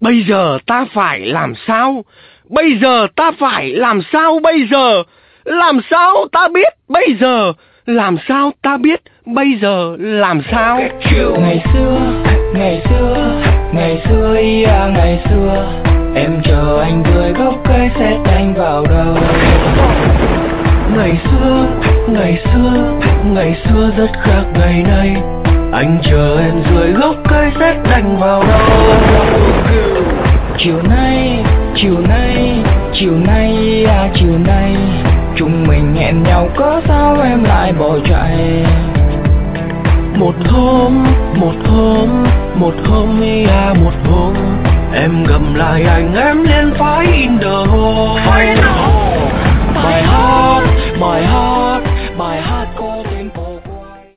Bây giờ ta phải làm sao? Bây giờ ta phải làm sao bây giờ? Làm sao ta biết bây giờ? Làm sao ta biết bây giờ làm sao? Ngày xưa, ngày xưa, ngày xưa ia ngày xưa, em chờ anh dưới gốc cây sét đánh vào đầu. Ngày xưa, ngày xưa, ngày xưa rất khác ngày nay, anh chờ em dưới gốc cây sét đánh vào đầu. Chiều nay, chiều nay, chiều nay à chiều nay, chúng mình hẹn nhau có sao em lại bỏ chạy. Một hôm, một hôm, một hôm à một hôm, em gầm lại anh em lên phái in the hole. My heart, my heart, my heart.